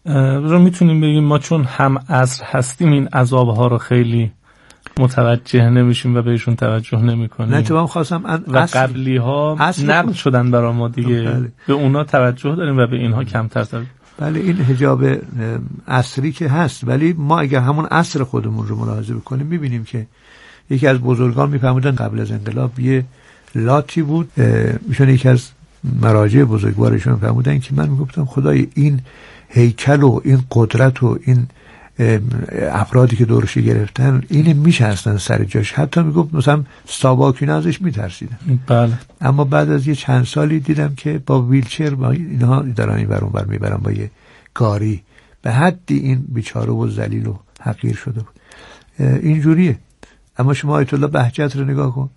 رو میتونیم بگیم ما چون هم عصر هستیم این عذابها رو خیلی متوجه نمیشیم و بهشون توجه نمیکنیم. نه تو خواستم و قبلی ها نقد شدن برای ما دیگه. بله. به اونا توجه داریم و به اینها کمتر توجه. بله این حجاب عصری که هست، ولی ما اگر همون عصر خودمون رو ملاحظه بکنیم میبینیم که یکی از بزرگان میفهمودن قبل از انقلاب یه لاتی بود، میشون یکی از مراجع بزرگوارشون فرمودن که من میگفتم خدای این هیکل و این قدرت و این افرادی که دورش گرفتن این میشه اصلا سر جاش، حتی میگفت مثلا ساواکی ازش میترسیدن. بله. اما بعد از یه چند سالی دیدم که با ویلچر با اینها دارن این ور اون ور میبرن با یه گاری، به حدی این بیچاره و ذلیل و حقیر شده بود. اینجوریه. اما شما آیت الله بهجت رو نگاه کن،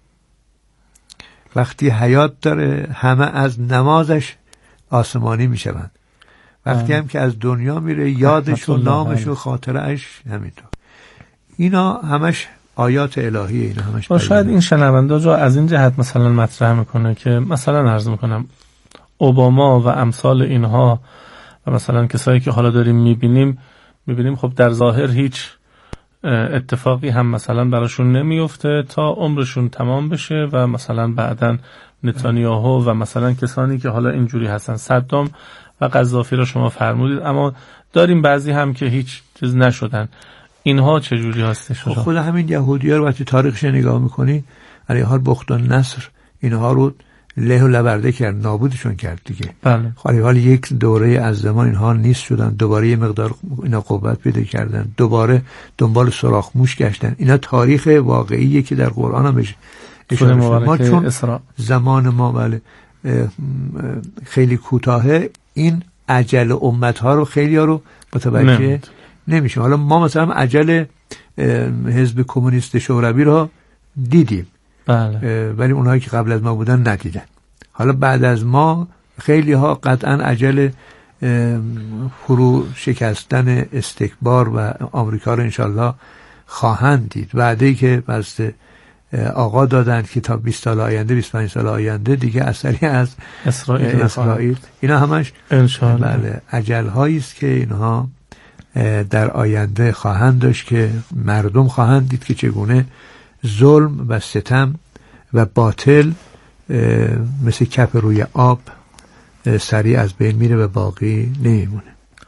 وقتی حیات داره همه از نمازش آسمانی میشوند، وقتی هم که از دنیا میره یادش و نامش و خاطرهش همینطور. اینا همش آیات الهیه، اینا همش. شاید این شنونده جا از این جهت مثلا مطرح میکنه که مثلا عرض میکنم اوباما و امثال اینها و مثلا کسایی که حالا داریم میبینیم خب در ظاهر هیچ اتفاقی هم مثلا براشون نمیفته تا عمرشون تمام بشه و مثلا بعدن نتانیاهو و مثلا کسانی که حالا اینجوری هستن، صدام و قذافی رو شما فرمودید، اما داریم بعضی هم که هیچ چیز نشدن. اینها چجوری هستش؟ خود همین یهودی‌ها رو وقتی تاریخش نگاه میکنی، علیها بخت و نصر اینها رو له و لبرده کرد، نابودشون کرد دیگه. بله. خالی حال یک دوره از زمان اینها نیست شدن، دوباره یه مقدار اینا قوت پیدا کردن، دوباره دنبال سوراخ موش گشتن. اینا تاریخ واقعیه که در قرآن هم بهش اشاره شده. ما چون زمان ما بله خیلی کوتاهه، این عجل امتها رو خیلی ها رو متوجه نمیشه. حالا ما مثلا عجل حزب کمونیست شوروی رو دیدیم، بله. ولی اونهایی که قبل از ما بودن ندیدن. حالا بعد از ما خیلی ها قطعا عجل فرو شکستن استکبار و آمریکا رو انشالله خواهند دید. وعده‌ای که بسته آقا دادن که تا 20 سال آینده 25 سال آینده دیگه اثری از اسرائیل اینا همش انشالله بله عجل هایی است که اینها در آینده خواهند داشت که مردم خواهند دید که چگونه ظلم و ستم و باطل مثل کپ روی آب سریع از بین میره و باقی نمیمونه.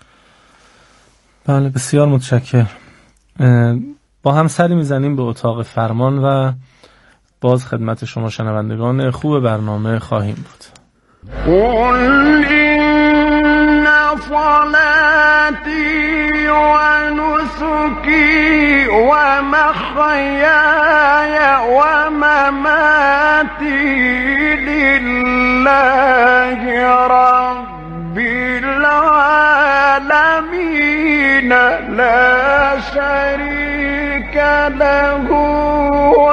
بله بسیار متشکرم. با هم سری میزنیم به اتاق فرمان و باز خدمت شما شنوندگان خوب برنامه خواهیم بود. قل این صلاتی و نسکی و محیای و مماتی لله رب العالمین لا شریک له و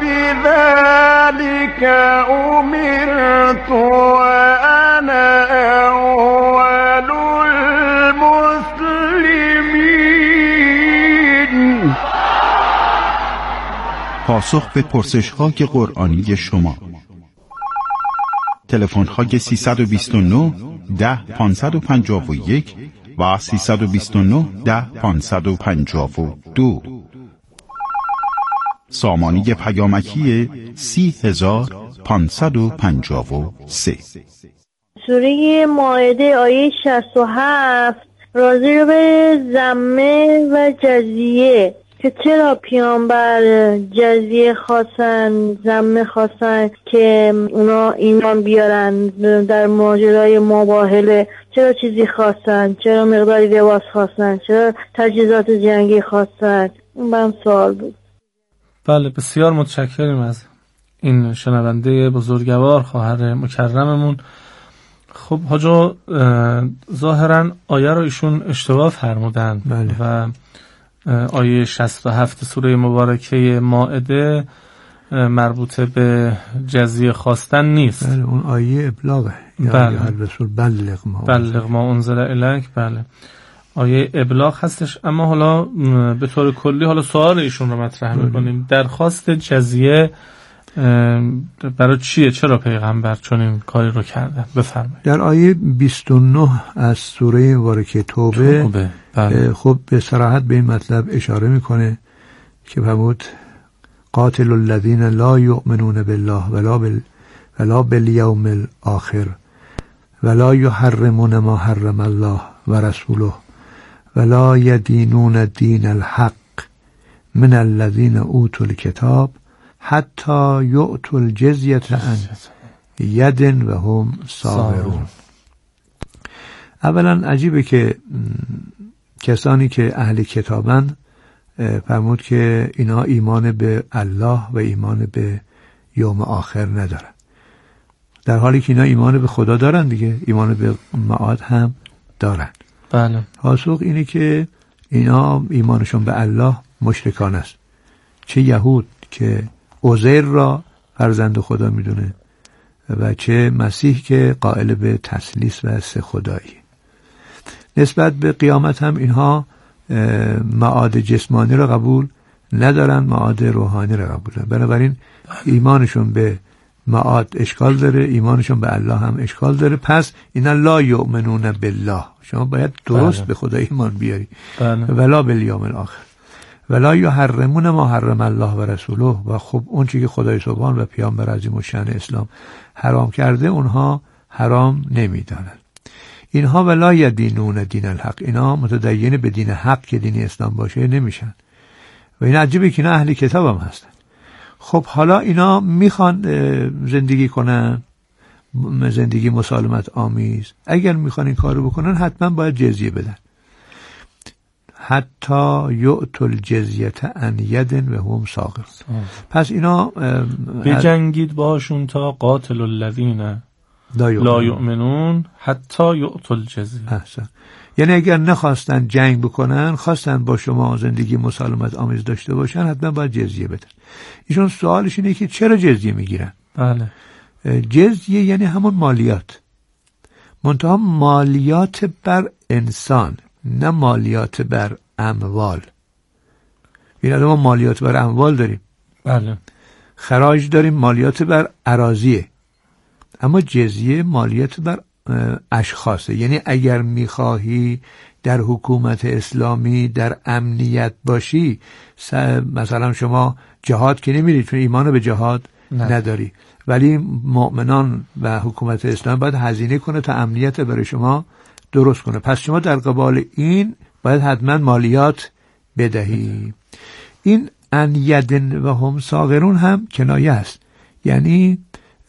بذلك امرت وانا اول المسلمین. پاسخ به پرسش‌های قرآنی شما. تلفن‌های 329 10 551 و 329 10 552. سامانه پیامکی 30553. سوره مائده آیه 67 راجع به ذمه و جزیه که چرا پیامبر جزیه خواستن، ذمه خواستن که اونا ایمان بیارن در ماجرای مباهله، چرا چیزی خواستن، چرا مقداری لباس خواستن، چرا تجهیزات جنگی خواستن. اون برام سوال بود. بله بسیار متشکریم از این شنونده بزرگوار خواهر مکرممون. خب حاجا ظاهرا آیه رو ایشون اشتباه فرمودن. بله. و آیه 67 سوره مبارکه مائده مربوط به جزیه خواستن نیست. بله اون آیه ابلاغه. بله. رسول بلغ ما انزل الیک. بله آیه ابلاغ هستش. اما حالا به طور کلی حالا سوال ایشون رو مطرح میکنیم. درخواست جزیه برای چیه؟ چرا پیغمبر چون این کاری رو کردن؟ بفرمایید. در آیه 29 از سوره مبارکه توبه بله. خب به صراحت به این مطلب اشاره میکنه که فرمود قاتل الذین لا یؤمنون بالله ولا بالیوم الاخر ولا یحرمون ما حرم الله و رسوله ولا یدینون دین الحق من الذین اوتوا الکتاب حتی یؤتوا الجزیة عن ید و هم صاغرون. اولا عجیبه که کسانی که اهل کتابند فرمود که اینا ایمان به الله و ایمان به یوم آخر ندارن، در حالی که اینا ایمان به خدا دارن دیگه، ایمان به معاد هم دارن. بله. پاسخ اینه که اینا ایمانشون به الله مشرکان است، چه یهود که عزیر را فرزند خدا میدونه و چه مسیح که قائل به تثلیث و سه خدایی. نسبت به قیامت هم اینها معاد جسمانی را قبول ندارن، معاد روحانی را قبول دارن. بنابراین ایمانشون به معاد اشکال داره، ایمانشون به الله هم اشکال داره. پس اینا لا یؤمنون بالله، شما باید درست به خدا ایمان بیاری. ولا بالیوم الاخر ولا یحرمون ما حرم الله و رسوله، و خب اون چیزی که خدای سبحان و پیامبر عظیم الشأن اسلام حرام کرده اونها حرام نمیدانند. اینها ولا یدینون دین الحق، اینا متدین به دین حق که دین اسلام باشه نمیشن. و این عجیبه که اینا اهل کتاب هم هستن. خب حالا اینا میخوان زندگی کنن زندگی مسالمت آمیز، اگر میخوان این کارو بکنن حتما باید جزیه بدن. حتی یؤتوا الجزیة عن ید و هم صاغرون. پس اینا بجنگید باشون تا قاتل الذین لا یؤمنون حتی یؤتوا الجزیه. احسن. یعنی اگر نخواستن جنگ بکنن، خواستن با شما زندگی مسالمت آمیز داشته باشن، حتما باید جزیه بدن. ایشون سوالش اینه که چرا جزیه میگیرن؟ بله. جزیه یعنی همون مالیات، منتها مالیات بر انسان، نه مالیات بر اموال. این ما مالیات بر اموال داریم، بله، خراج داریم، مالیات بر اراضیه، اما جزیه مالیات بر اشخاصه. یعنی اگر میخواهی در حکومت اسلامی در امنیت باشی، مثلا شما جهاد که نمیری چون ایمان به جهاد نداری، ولی مؤمنان و حکومت اسلام باید هزینه کنه تا امنیت برای شما درست کنه. پس شما در قبال این باید حتما مالیات بدهی. این ان یدن و هم صاغرون هم کنایه است، یعنی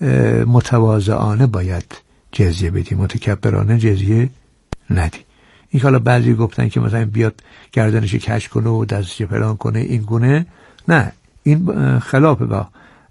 متواضعانه باید جزیه بدی، متکبرانه جزیه ندی. این حالا بعضی گفتن که مثلا بیاد گردنش کش کنه و دستش فلان کنه، این گونه نه، این خلاف با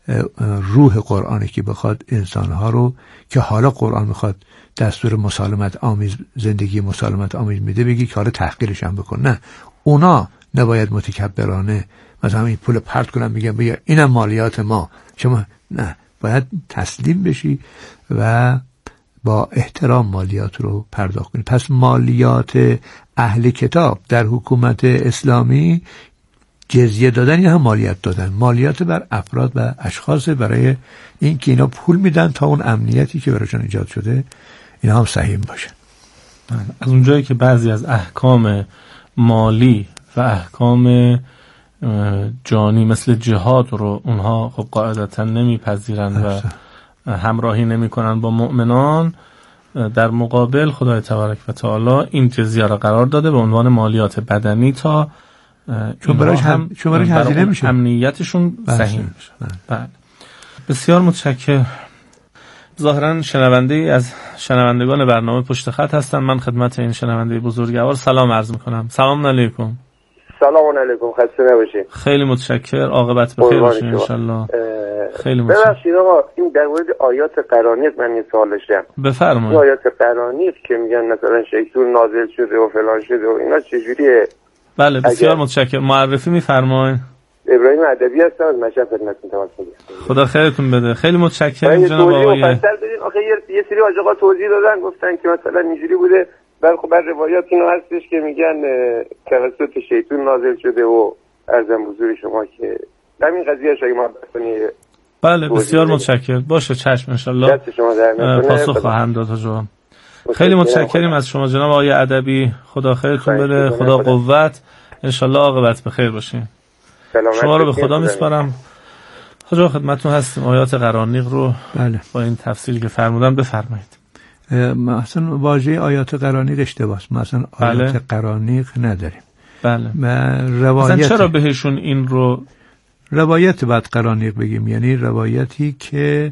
روح قرآنه که بخواد انسانها رو که حالا قرآن میخواد دستور مسالمت آمیز، زندگی مسالمت آمیز میده، بگی که حالا تحقیرش هم بکن. نه، اونا نباید متکبرانه مثلا این پول پرت کنن میگن بیا اینم مالیات ما شما، نه، باید تسلیم بشی و با احترام مالیات رو پرداخت کنی. پس مالیات اهل کتاب در حکومت اسلامی جزیه دادن یا هم مالیات دادن، مالیات بر افراد و اشخاص، برای این که اینا پول میدن تا اون امنیتی که برایشون ایجاد شده اینا هم سهیم باشه. از اونجایی که بعضی از احکام مالی و احکام جانی مثل جهاد رو اونها خب قاعدتا نمیپذیرن و همراهی نمیکنن با مؤمنان، در مقابل خدای تبارک و تعالی این جزیه را قرار داده به عنوان مالیات بدنی تا چون برایش هزینه میشه، امنیتشون سهیم میشه. بله. بسیار متشکرم. ظاهرا شنونده ای از شنوندگان برنامه پشت خط هستن. من خدمت این شنونده بزرگوار سلام عرض میکنم. سلام علیکم. سلام علیکم، خسته نباشید. خیلی متشکر، عاقبت بخیر باشه ان شاء الله. خیلی متشکرم. ببخشید آقا، این در مورد آیات قرآنی من این سوال داشتم. بفرمایید. آیات قرآنی که میگن مثلا شیطان نازل شده و فلان شده و اینا چجوریه؟ بله بسیار متشکرم. معرفی میفرمایید. ابراهیم ادبی هستم از مشهد خدمتتون تماس میگیرم. خدا خیرتون بده. خیلی متشکرم جناب آقای. آخه یه سری آقا توضیح دادن، گفتن که مثلا اینجوری بوده، بعد خب روایات اینو هستش که میگن توسط شیطان نازل شده و ارزم حضور شما که همین قضیه شاید ما بکنید. بله بسیار متشکرم. باشه چشم انشالله پاسخ خواهند داد حاج. خیلی متشکریم از شما جناب آقای ادبی. خدا خیرتون بده، خدا قوت، انشالله عاقبت بخیر باشین. شما رو به خدا میسپارم. حاج خدمتتون هستیم. آیات قرانیق رو بله با این تفصیلی که فرمودن بفرمایید. مثلا واژه آیات قرانیق اشتباهه. مثلا آیات بله. قرانیق نداریم. بله. روایت مثلا چرا بهشون این رو روایت بعد قرانیق بگیم؟ یعنی روایتی که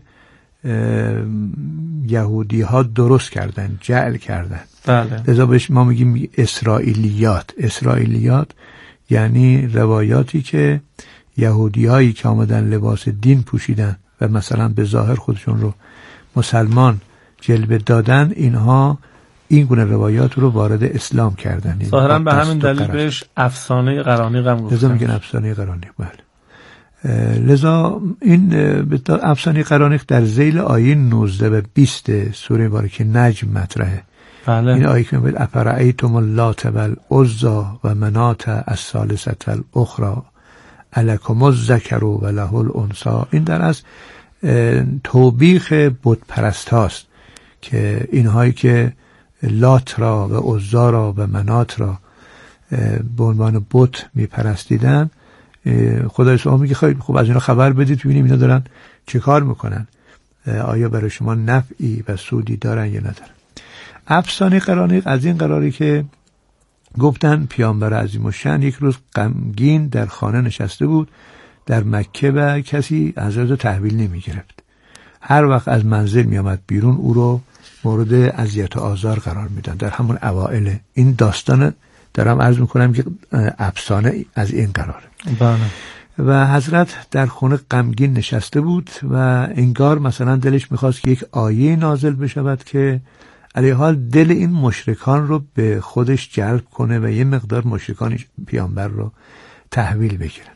یهودی ها درست کردن، جعل کردن. بله. لذا بهش ما میگیم اسرائیلیات. اسرائیلیات یعنی روایاتی که یهودی هایی که آمدن لباس دین پوشیدن و مثلا به ظاهر خودشون رو مسلمان جلوه دادن، اینها این گونه روایات رو وارد اسلام کردن. ظاهرا به همین دلیل بهش افسانه قرانیق هم گفتن. لذا میگن افسانه قرانیق. بله. لذا این افسانه قرانیق در ذیل آیه 19 و 20 سوره مبارکه نجم مطرحه. بله. این آیه که میگه افرأیتم اللات والعزی و منات الثالثه الاخرى الکم الذکر و له الانثی. این در از توبیخ بت پرست هاست که اینهایی که لات را و عزی را و منات را به عنوان بت میپرستیدن، خدای سبحانه میگه خیلی خوب از اینا خبر بدید ببینیم اینا دارن چه کار میکنن، آیا برای شما نفعی و سودی دارن یا ندارن. افسانه قرانیق از این قراری که گفتن پیامبر عظیم الشأن یک روز غمگین در خانه نشسته بود در مکه و کسی حضرت رو تحویل نمی گرفت. هر وقت از منزل می آمد بیرون او رو مورد اذیت و آزار قرار میدن. در همون اوائل این داستان دارم عرض میکنم که افسانه از این قراره. بله. و حضرت در خونه غمگین نشسته بود و انگار مثلا دلش میخواست که یک آیه نازل بشود که علیه حال دل این مشرکان رو به خودش جلب کنه و یه مقدار مشرکان پیامبر رو تحویل بگیرن.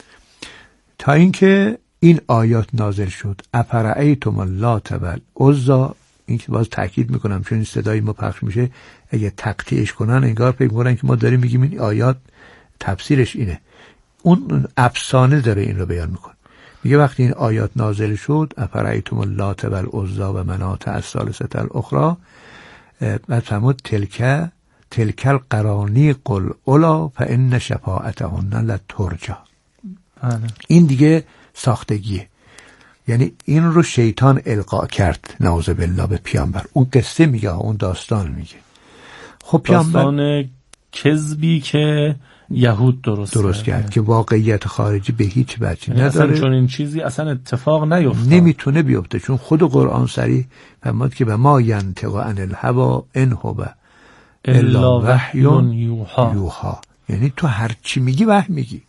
تا اینکه این آیات نازل شد افرأیتم اللات والعزی. این که باز تاکید میکنم چون این صدای ما پخش میشه، اگه تقطیعش کنن انگار فکر میکنن که ما داریم میگیم این آیات تفسیرش اینه. اون افسانه داره این رو بیان میکنه. میگه وقتی این آیات نازل شد افرأیتم اللات والعزی و منات الثالثه الاخرى، بعد فرمود تلک القرانیق العلی فان شفاعتهن لترجی. این دیگه ساختگیه، یعنی این رو شیطان القا کرد نعوذ بالله به پیامبر. اون قصه میگه، اون داستان میگه. خب پیامبر داستان کذبی که یهود درست کرد که واقعیت خارجی به هیچ وجه نداره. اصلا چون این چیزی اصلا اتفاق نیفتاد، نمیتونه بیفته، چون خود قرآن صریح فرمود که به ما ینطق عن الهوی ان هو الا وحی یوحی. یعنی تو هر چی میگی وحی میگی.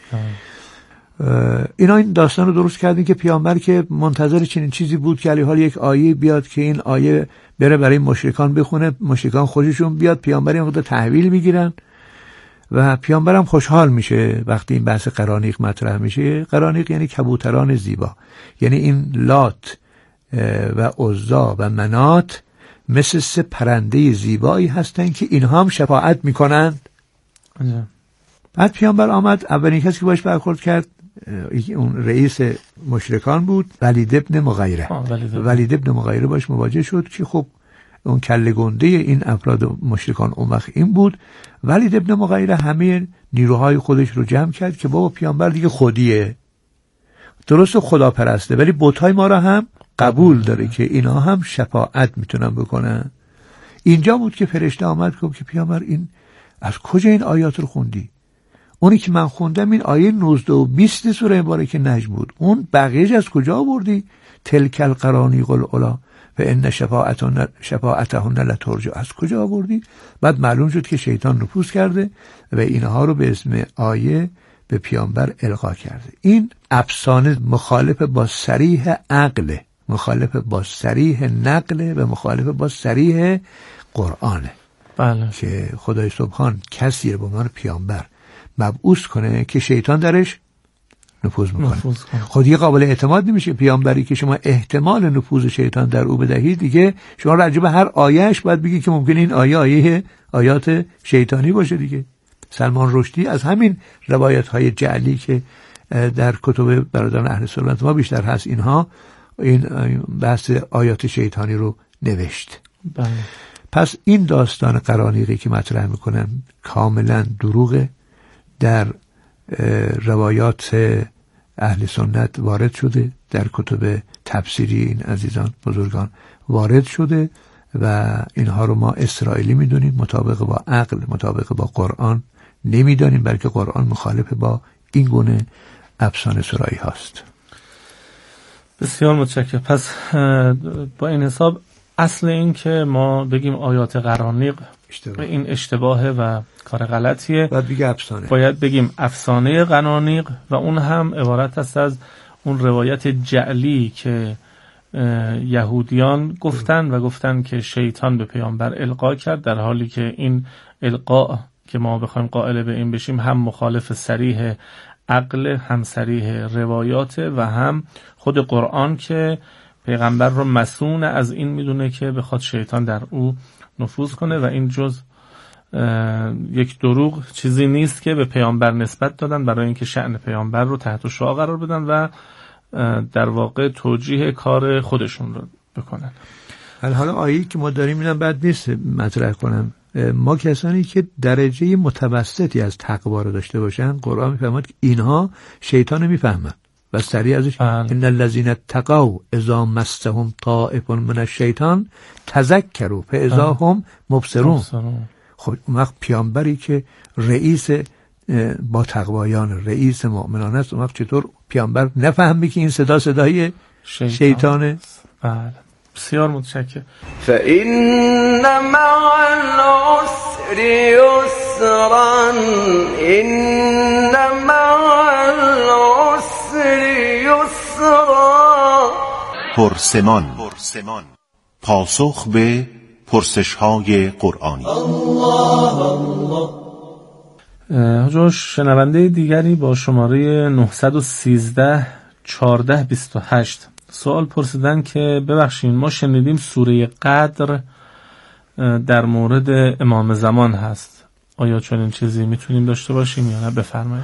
اینا این داستان رو درست کردن که پیامبر که منتظر چنین چیزی بود که علی حال یک آیه بیاد که این آیه بره برای مشرکان بخونه، مشرکان خودشون بیاد پیامبر این وقت تحویل میگیرن و پیامبرم خوشحال میشه وقتی این بحث قرانیق مطرح میشه. قرانیق یعنی کبوتران زیبا، یعنی این لات و عزی و منات مثل سه پرنده زیبایی هستن که اینها هم شفاعت میکنند. بعد پیامبر آمد، اولین کسی که باش برخورد کرد اون رئیس مشرکان بود، ولید ابن مغیره. ولید ابن مغیره باش مواجه شد که خب اون کله گنده این افراد مشرکان اون وقت این بود. ولید ابن مغیره همه نیروهای خودش رو جمع کرد که بابا پیامبر دیگه خودیه، درست خدا پرسته ولی بت‌های ما را هم قبول داره که اینا هم شفاعت میتونن بکنن. اینجا بود که فرشته آمد گفت که پیامبر این از کجا این آیات رو خوندی؟ اونی که من خوندم این آیه 19 و 20 سوره مبارکه نجم بود. اون بقیه‌اش از کجا آوردی؟ تلک القرانیق العلی و ان شفاعتهن لترجی. از کجا آوردی؟ بعد معلوم شد که شیطان نفوذ کرده و اینها رو به اسم آیه به پیامبر القا کرده. این افسانه مخالف با صریح عقل، مخالف با صریح نقل و مخالف با صریح قرآنه. بله. که خدای سبحان کسی رو به عنوان پیامبر مبعوث کنه که شیطان درش نفوذ میکنه. خود یه قابل اعتماد نمیشه پیامبری که شما احتمال نفوذ شیطان در او بدهید. دیگه شما راجع به هر آیهش باید بگید که ممکنه این آیات شیطانی باشه دیگه. سلمان رشدی از همین روایت های جعلی که در کتب برادران اهل سنت ما بیشتر هست اینها این بحث آیات شیطانی رو نوشت. بله. پس این داستان قرانیقی که مطرح میکنم کاملا دروغه، در روایات اهل سنت وارد شده، در کتب تفسیری این عزیزان بزرگان وارد شده و اینها رو ما اسرائیلی میدونیم، مطابق با عقل، مطابق با قرآن نمیدانیم، بلکه قرآن مخالف با این گونه افسانه سرایی هاست. بسیار متشکرم. پس با این حساب اصل این که ما بگیم آیات قرانیق این اشتباهه و کار غلطیه، باید بگیم افسانه قرانیق و اون هم عبارت است از اون روایت جعلی که یهودیان گفتن که شیطان به پیامبر القا کرد، در حالی که این القا که ما بخوایم قائل به این بشیم هم مخالف صریح عقل، هم صریح روایات و هم خود قرآن که پیغمبر رو مسئول از این میدونه که بخواد شیطان در او نفوذ کنه و این جز یک دروغ چیزی نیست که به پیامبر نسبت دادن برای اینکه شأن پیامبر رو تحت شعاع قرار بدن و در واقع توجیه کار خودشون رو بکنن. حالا آیه‌ای که ما داریم اینم بد نیست مطرح کنم. ما کسانی که درجه متوسطی از تقوا رو داشته باشن، قرآن میفهمد که اینها شیطان رو میفهمن و سریع ازش ان الذين اتقوا اذا مسهم طائف من الشیطان تذکروا فاذا هم مبصرون. خب اون وقت پیامبری که رئیس با تقوایان، رئیس مؤمنان است، اون وقت چطور پیامبر نفهمی که این صدا صدای شیطانه؟ بله. بسیار متشکرم. فإن مع العسر يسرا إن مع العسر يسرا. پرسمان، پاسخ به پرسش‌های قرآنی. حضور شنونده دیگری با شماره 913 1428 سوال پرسیدن که ببخشید ما شنیدیم سوره قدر در مورد امام زمان هست، آیا چنین چیزی میتونیم داشته باشیم یا نه؟ بفرمایید.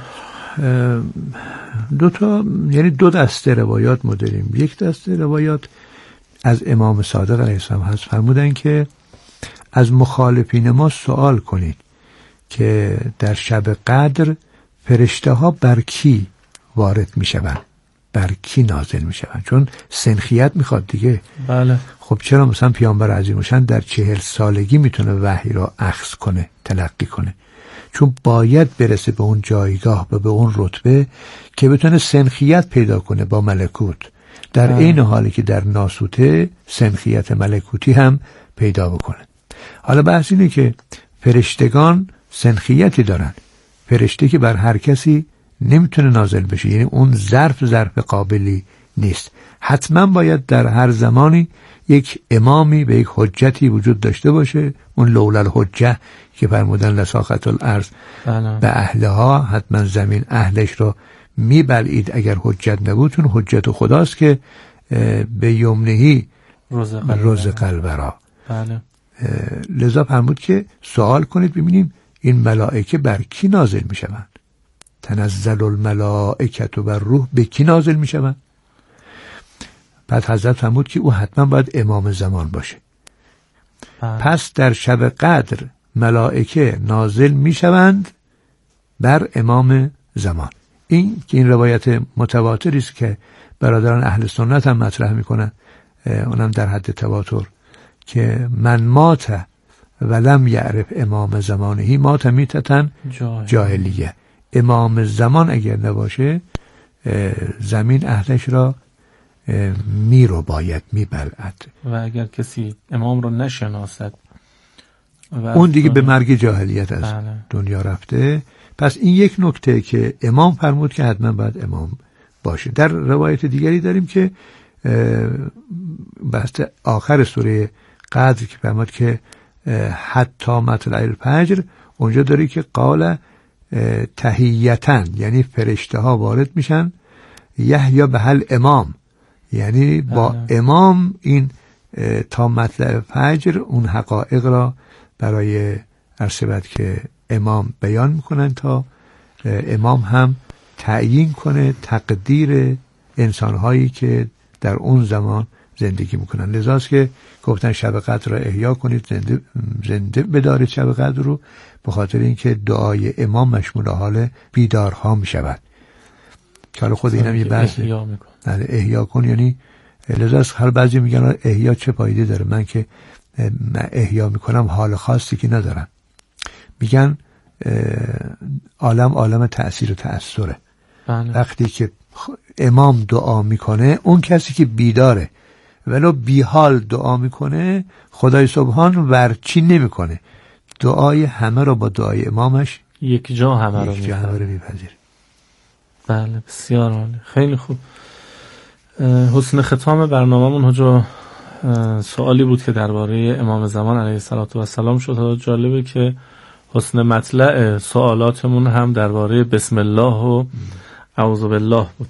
دو دسته روایات ما داریم. یک دسته روایات از امام صادق علیه السلام هست، فرمودن که از مخالفین ما سوال کنید که در شب قدر فرشته ها بر کی وارد می شوند، بر کی نازل می شوند، چون سنخیت می خواد دیگه. بله. خب چرا مثلا پیامبر عظیم الشأن در 40 سالگی میتونه وحی را اخذ کنه، تلقی کنه؟ چون باید برسه به اون جایگاه و به اون رتبه که بتونه سنخیت پیدا کنه با ملکوت، در این حالی که در ناسوته سنخیت ملکوتی هم پیدا بکنه. حالا بحث اینه که فرشتگان سنخیتی دارن، فرشته که بر هر کسی نمیتونه نازل بشه، یعنی اون ظرف قابلی نیست. حتما باید در هر زمانی یک امامی به یک حجتی وجود داشته باشه. اون لولا الحجه که فرمودن لساخت الارض به اهلها، حتما زمین اهلش رو میبلعید اگر حجت نبود، چون حجت خداست که به یمنهی رزق الورا. بله. لذا فرمود که سوال کنید ببینیم این ملائکه بر کی نازل میشوند، تنزل الملائکه و روح به کی نازل میشوند؟ بعد حضرت فرمود که او حتما باید امام زمان باشه. پس در شب قدر ملائکه نازل میشوند بر امام زمان. این که این روایت متواتری است که برادران اهل سنت هم مطرح میکنن، اونم در حد تواتر، که من مات ولم یعرف امام زمانهی مات میتتن جاهلیه. امام زمان اگر نباشه زمین اهلش را باید میبلعد، و اگر کسی امام رو نشناسد اون دیگه به مرگ جاهلیت از دنیا رفته. پس این یک نکته که امام فرمود که حتما باید امام باشه. در روایت دیگری داریم که بحث آخر سوره قدر که فرمود که حتی مطلع الفجر، اونجا داری که قال تحییتن، یعنی فرشته ها وارد میشن، یحیی به هل امام، یعنی با امام این تا مطلع فجر اون حقایق را برای عرصبت که امام بیان میکنن تا امام هم تعیین کنه تقدیر انسانهایی که در اون زمان زندگی میکنن. لذاست که گفتن شب قدر را احیا کنید، زنده بدارید شب قدر رو، به خاطر اینکه دعای امام مشمول حال بیدارها میشود. که حالا خود اینم یه بحث احیا کن، یعنی لذاست هر بعضی میگن احیا چه فایده داره. من که احیا میکنم حال خاصی که ندارم. میگن عالم تأثیر و تأثره. وقتی که امام دعا میکنه، اون کسی که بیداره ولو بی حال دعا میکنه، خدای سبحان ورچی نمیکنه، دعای همه رو با دعای امامش یک جا همه رو میپذیره. بله بسیار عالی، خیلی خوب. حسن ختام برنامه‌مون حجا سوالی بود که درباره امام زمان علیه السلام شد. جالبه که حسن مطلع سوالاتمون هم درباره بسم الله و اعوذ بالله بود.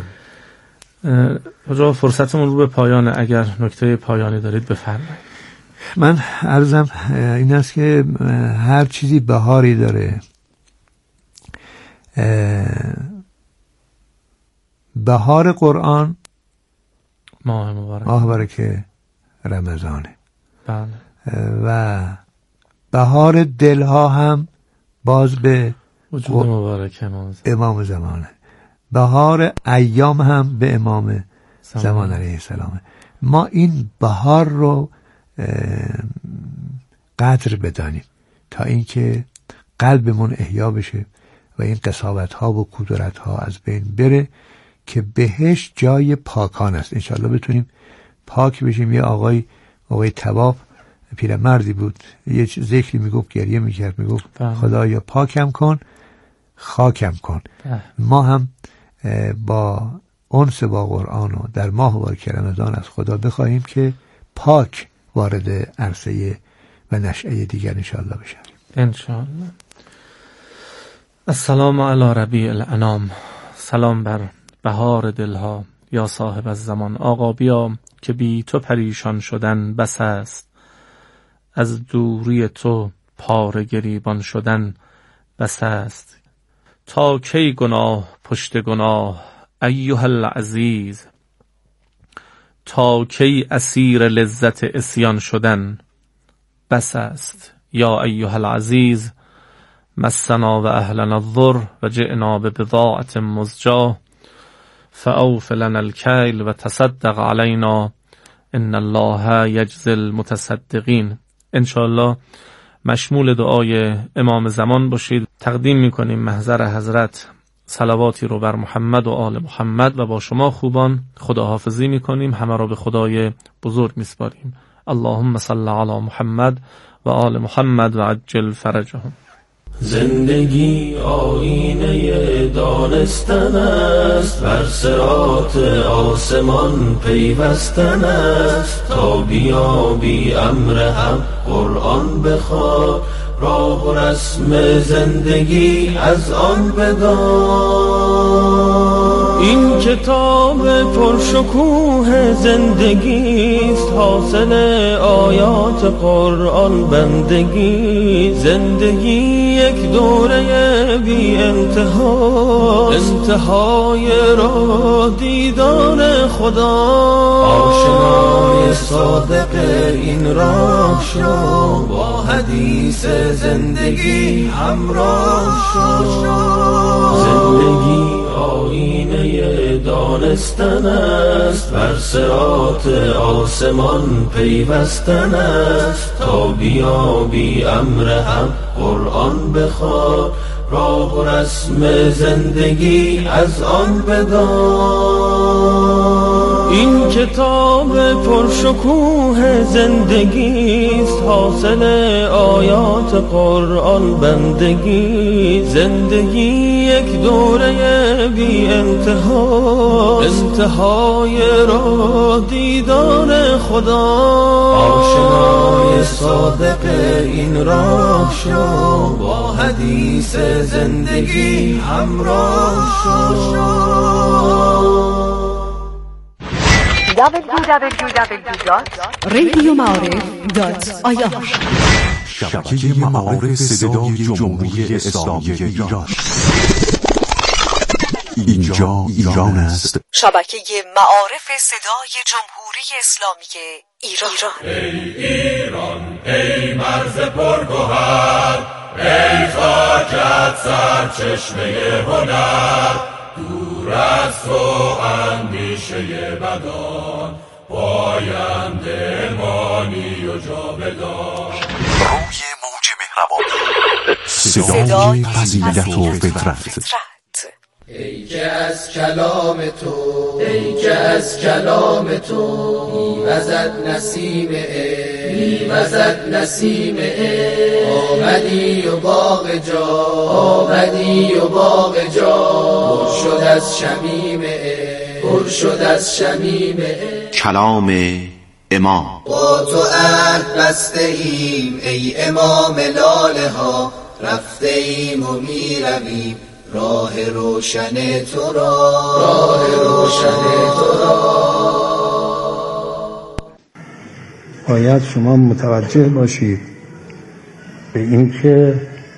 حجا فرصتمون رو به پایانه، اگر نکته پایانی دارید بفرمایید. من عرضم این است که هر چیزی بهاری داره. بهار قرآن ماه مبارک رمضانه. بله. و بهار دلها هم باز به وجود مبارک امام زمانه. بهار ایام هم به امام زمان علیه السلام. ما این بهار رو قدر بدانیم تا اینکه قلبمون احیا بشه و این قساوت ها و کدورت ها از بین بره، که بهش جای پاکان است. انشالله بتونیم پاک بشیم. یه آقای تواب پیرمردی بود، یه ذکری میگفت، گریه میکرد، میگفت خدایا پاکم کن خاکم کن. ما هم با انس با قرآن و در ماه مبارک رمضان از خدا بخواهیم که پاک وارد عرصه و نشأه دیگر انشالله بشیم. انشالله. السلام علی ربیع الانام. سلام بر بهار دلها یا صاحب الزمان. آقا بیا که بی تو پریشان شدن بس است، از دوری تو پاره گریبان شدن بس است. تا کی گناه پشت گناه ایها العزیز، تا کی اسیر لذت عصیان شدن بس است. یا ایها العزیز مسنا و اهلنا الضر و جئنا ببضاعة مزجاة فاوف لنا الکیل و تصدق علینا ان الله یجزی المتصدقین. انشاءالله مشمول دعای امام زمان باشید. تقدیم میکنیم محضر حضرت صلواتی رو بر محمد و آل محمد و با شما خوبان خداحافظی میکنیم. همه را به خدای بزرگ میسپاریم. اللهم صل علی محمد و آل محمد و عجل فرجهم. زندگی آینه دانستن است، بر صراط آسمان پیوستن است. تا بیابی امر حق قرآن بخوان، راه و رسم زندگی از آن بدان. این کتاب پرشکوه زندگیست، حاصل آیات قرآن بندگی. زندگی یک دوره بی انتها، انتهای راه دیدار خدا. آشنای صادق این راه شو، با حدیث زندگی همراه شو. زندگی آینه دانستن است، بر صراط آسمان پیوستن است. تا بیابی امر حق قرآن بخوان، راه و رسم زندگی از آن بدان. این کتاب پرشکوه زندگیست، حاصل آیات قرآن بندگی. زندگی یک دوره بی انتها، انتهای راه دیدار خدا. آشنای صادق این راه شو، با حدیث زندگی همراه شو. www.radioma'arif.ir شبکه معارف صدای جمهوری اسلامی ایران. اینجا ایران است. شبکه معارف صدای جمهوری اسلامی ایران. ای ایران ای مرز پرگوهر، ای خاکت سرچشمه هنر، دور از تو اندیشه بدان، پاینده مانی و جاودان. روی موج مهربانی، صدای فضیلت و فطرت. ای که از کلام تو، ای که از کلام تو میوزد نسیم میوزد نسیم آمدی و باغ جا، آمدی و باغ جا پر شد از شمیم پر شد از شمیم کلام امام. با تو عهد بسته ایم ای امام لاله ها، رفته ایم و میرویم راه روشن تو را، راه روشن تو را. باید شما متوجه باشید به این که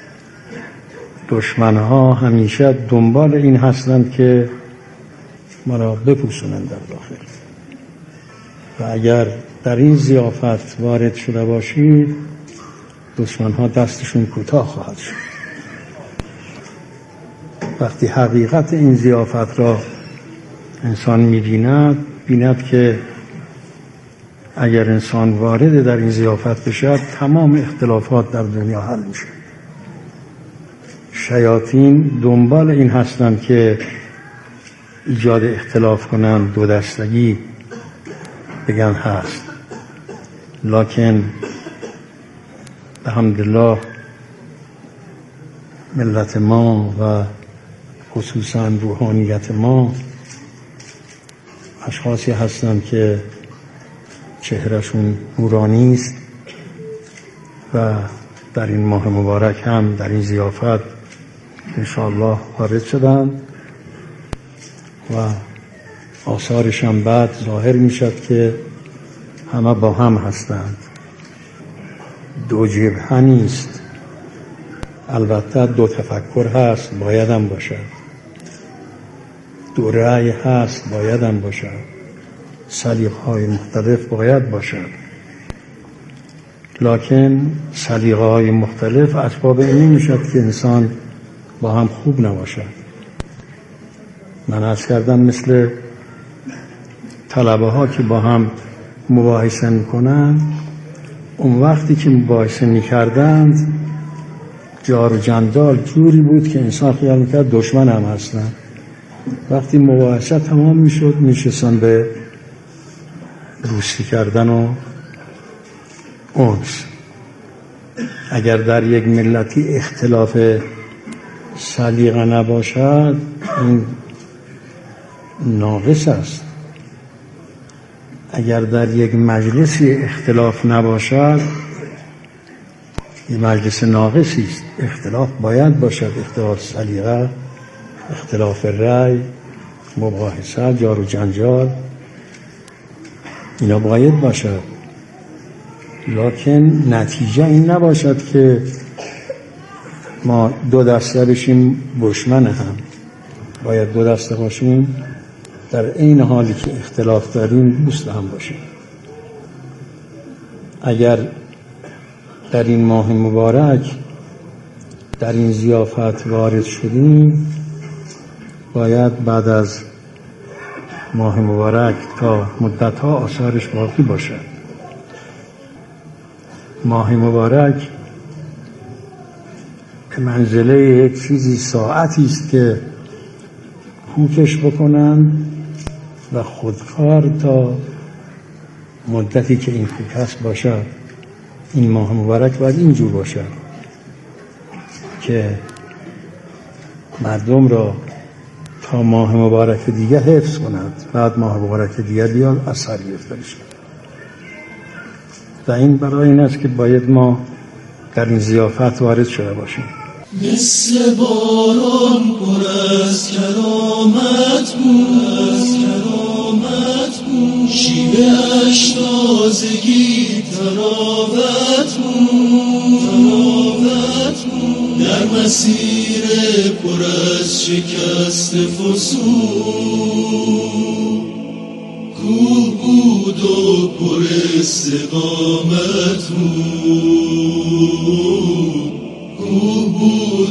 دشمنها همیشه دنبال این هستند که ما را بپوسونند در داخل، و اگر در این ضیافت وارد شده باشید دشمنها دستشون کوتاه خواهد شد. وقتی حقیقت این ضیافت را انسان می‌بیند، بیند که اگر انسان وارد در این ضیافت بشد تمام اختلافات در دنیا حل میشه. شیاطین دنبال این هستند که ایجاد اختلاف کنند، دو دستگی بگن هست، لکن الحمدلله ملت ما و خصوصا روحانیت ما اشخاصی هستند که چهرهشون نورانی است و در این ماه مبارک هم در این ضیافت انشاءالله وارد شدند و آثارش هم بعد ظاهر می شد که همه با هم هستند. دو جبهه نیست، البته دو تفکر هست، باید هم باشد، دو رأی هست، باید هم باشد، سلیقه‌های مختلف باید باشد، لکن سلیقه‌های مختلف اسباب این نمیشد که انسان با هم خوب نباشد. من عرض کردم مثل طلبه ها که با هم مباحثه میکنن، اون وقتی که مباحثه میکردند جار و جندال جوری بود که انسان خیال میکرد دشمن هم هستن. وقتی مباحثه تمام میشد میشستن به دوستی کردن و انس. اگر در یک ملتی اختلاف سلیقه نباشد این ناقص است. اگر در یک مجلسی اختلاف نباشد این مجلس ناقصی است. اختلاف باید باشد، اختلاف سلیقه، اختلاف رأی، مباحثه، جار و جنجال، اینا باید باشد، لکن نتیجه این نباشد که ما دو دسته بشیم دشمن هم. باید دو دسته باشیم در این حالی که اختلاف داریم دوست هم باشیم. اگر در این ماه مبارک در این ضیافت وارد شدیم باید بعد از ماه مبارک تا مدت‌ها آثارش باقی باشد. ماه مبارک به منزله یک چیزی ساعتی است که کوکش بکنند و خودکار تا مدتی که این کوک هست باشد. این ماه مبارک باید اینجور باشد که مردم را تا ماه مبارک دیگه حفظ کند، بعد ماه مبارک دیگه بیاد اثر گرفته بشه. و این برای این است که باید ما در این ضیافت وارد شده باشیم. مثل باران پر از کرامت بود، شیوه اش تازگی تراوت بود، در در مسیر پر از شکست فسون، کوه بود و پر استقامت بود، کوه بود